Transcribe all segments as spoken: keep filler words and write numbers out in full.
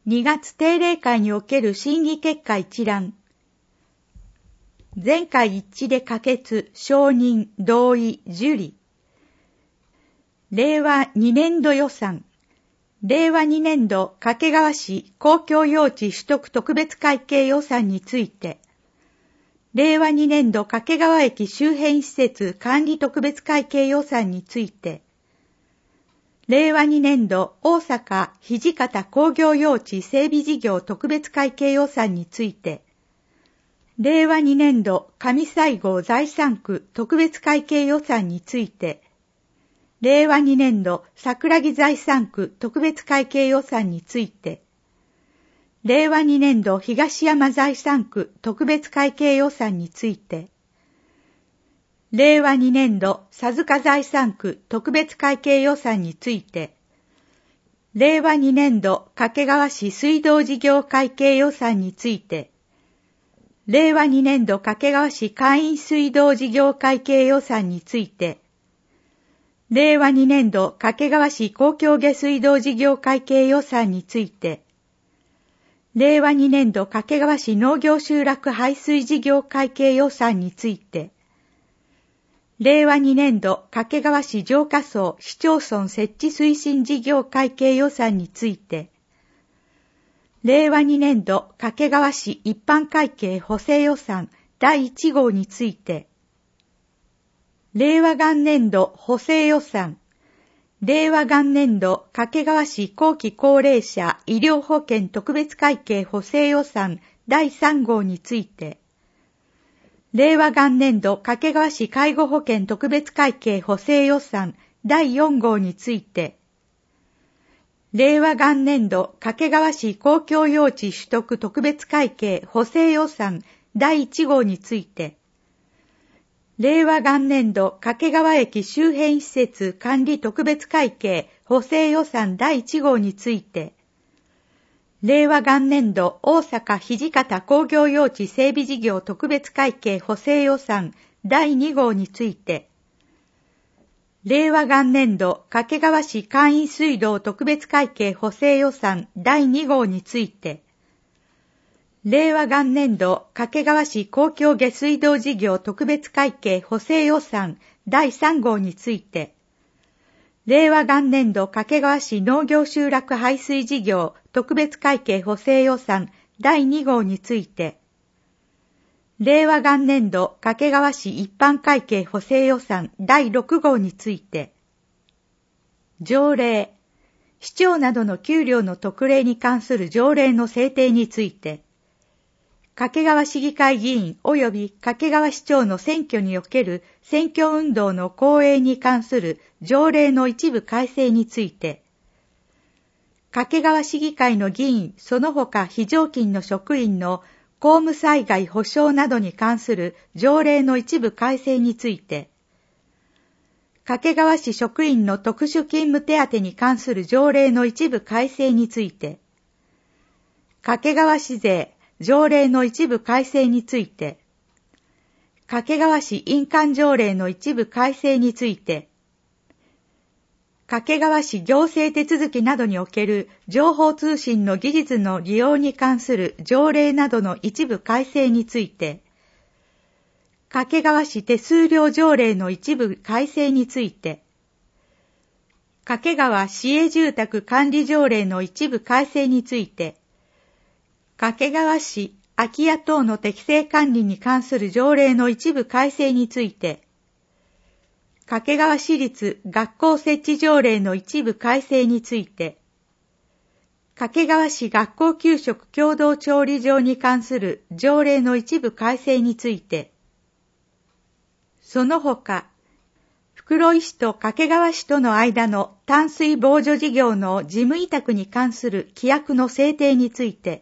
にがつ定例会における審議結果一覧。全会一致で可決、承認、同意、受理。令和にねんど予算。令和にねんど掛川市公共用地取得特別会計予算について、令和にねんど掛川駅周辺施設管理特別会計予算について、令和にねんど大阪土方工業用地整備事業特別会計予算について、令和にねんど上西郷財産区特別会計予算について、令和にねんど桜木財産区特別会計予算について、令和にねんど東山財産区特別会計予算について、令和にねんど佐塚財産区特別会計予算について、令和にねんど掛川市水道事業会計予算について、令和にねんど掛川市簡易水道事業会計予算について、令和にねんど掛川市公共下水道事業会計予算について、令和にねんど掛川市農業集落排水事業会計予算について、令和にねんど掛川市浄化槽市町村設置推進事業会計予算について、令和にねんど掛川市一般会計補正予算だいいち号について、令和元年度補正予算、令和元年度掛川市後期高齢者医療保険特別会計補正予算だいさん号について、令和元年度掛川市介護保険特別会計補正予算だいよん号について、令和元年度掛川市公共用地取得特別会計補正予算だいいち号について、令和元年度掛川駅周辺施設管理特別会計補正予算だいいち号について、令和元年度大阪土方工業用地整備事業特別会計補正予算だいに号について、令和元年度掛川市簡易水道特別会計補正予算だいに号について、令和元年度掛川市公共下水道事業特別会計補正予算だいさん号について、令和元年度掛川市農業集落排水事業特別会計補正予算だいに号について、令和元年度掛川市一般会計補正予算だいろく号について、条例、市長などの給料の特例に関する条例の制定について、掛川市議会議員及び掛川市長の選挙における選挙運動の公営に関する条例の一部改正について、掛川市議会の議員その他非常勤の職員の公務災害保障などに関する条例の一部改正について、掛川市職員の特殊勤務手当に関する条例の一部改正について、掛川市税条例の一部改正について、掛川市印鑑条例の一部改正について、掛川市行政手続きなどにおける情報通信の技術の利用に関する条例などの一部改正について、掛川市手数料条例の一部改正について、掛川市営住宅管理条例の一部改正について、掛川市空き家等の適正管理に関する条例の一部改正について、掛川市立学校設置条例の一部改正について、掛川市学校給食共同調理場に関する条例の一部改正について、その他、袋井市と掛川市との間の淡水防除事業の事務委託に関する規約の制定について、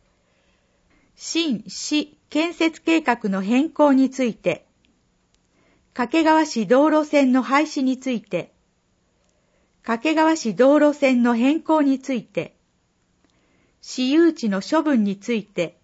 新市建設計画の変更について、掛川市道路線の廃止について、掛川市道路線の変更について、私有地の処分について、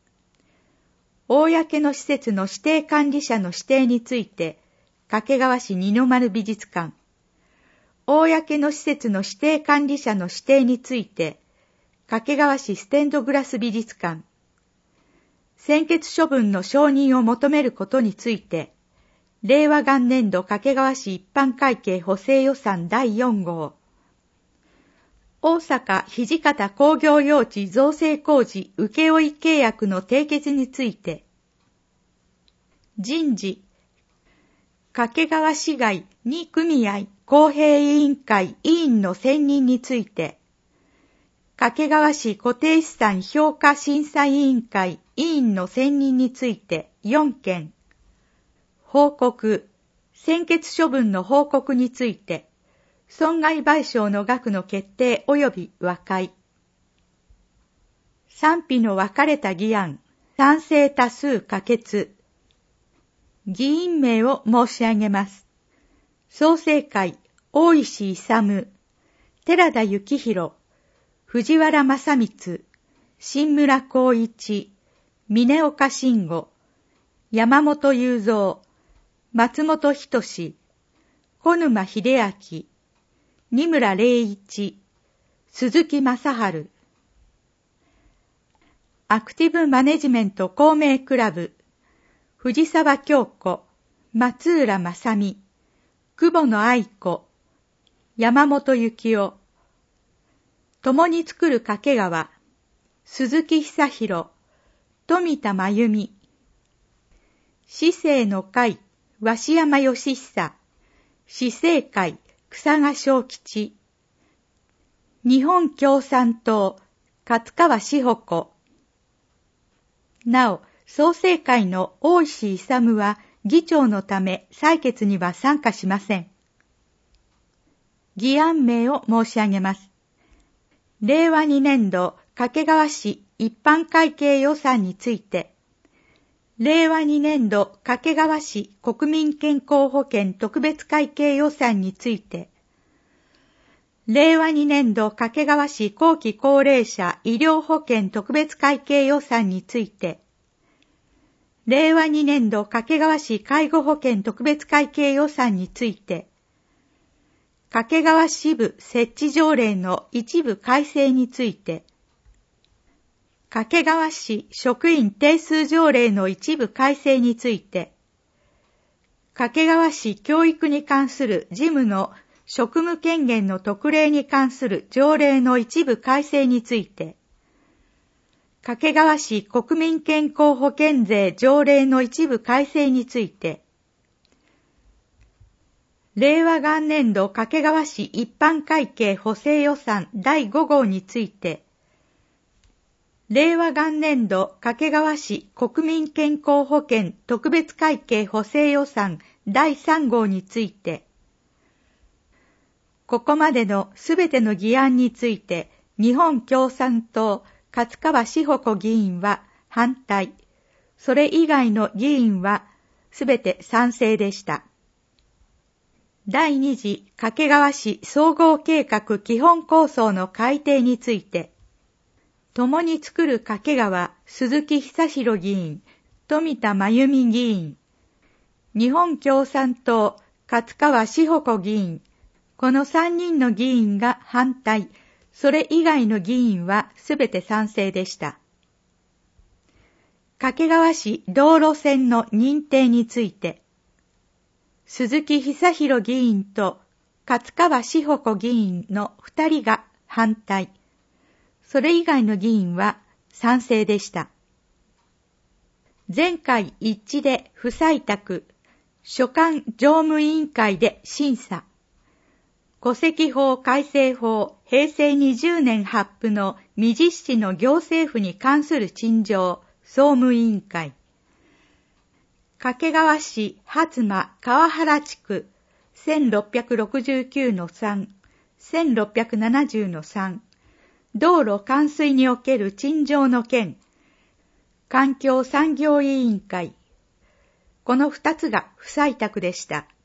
公の施設の指定管理者の指定について、掛川市二の丸美術館、公の施設の指定管理者の指定について、 掛川市ステンドグラス美術館。専決処分の承認を求めることについて、令和元年度掛川市一般会計補正予算だいよん号。大阪土方工業用地造成工事請負契約の締結について、人事、掛川市外に組合公平委員会委員の選任について、掛川市固定資産評価審査委員会委員の選任についてよんけん、報告、専決処分の報告について、損害賠償の額の決定及び和解。賛否の分かれた議案、賛成多数可決。議員名を申し上げます。創成会、大石勇、寺田幸宏、藤原正光、新村光一、峰岡慎吾、山本雄三、松本人志、小沼秀明、二村礼一、鈴木正春。アクティブマネジメント公明クラブ、藤沢京子、松浦正美、久保野愛子、山本幸夫。共に作る掛川、鈴木久弘、富田真由美。市政の会、鷲山義久、市政会、草賀正吉。日本共産党、勝川志保子。なお、創成会の大石勇は議長のため採決には参加しません。議案名を申し上げます。令和に年度掛川市一般会計予算について、令和に年度掛川市国民健康保険特別会計予算について、令和に年度掛川市後期高齢者医療保険特別会計予算について、令和に年度掛川市介護保険特別会計予算について、掛川支部設置条例の一部改正について、掛川市職員定数条例の一部改正について、掛川市教育に関する事務の職務権限の特例に関する条例の一部改正について、掛川市国民健康保険税条例の一部改正について、令和元年度掛川市一般会計補正予算だいご号について、令和元年度掛川市国民健康保険特別会計補正予算だいさん号について、ここまでのすべての議案について、日本共産党勝川志保子議員は反対、それ以外の議員はすべて賛成でした。第二次掛川市総合計画基本構想の改定について、共に作る掛川鈴木久弘議員、富田真由美議員、日本共産党勝川志保子議員、このさんにんの議員が反対、それ以外の議員はすべて賛成でした。掛川市道路線の認定について、鈴木久弘議員と勝川志保子議員の二人が反対、それ以外の議員は賛成でした。全会一致で不採択、所管常務委員会で審査。戸籍法改正法へいせいにじゅうねん発布の未実施の行政府に関する陳情総務委員会。掛川市初間川原地区 せんろっぴゃくろくじゅうきゅうのさん、せんろっぴゃくななじゅうのさん、道路冠水における陳情の件、環境産業委員会。この二つが不採択でした。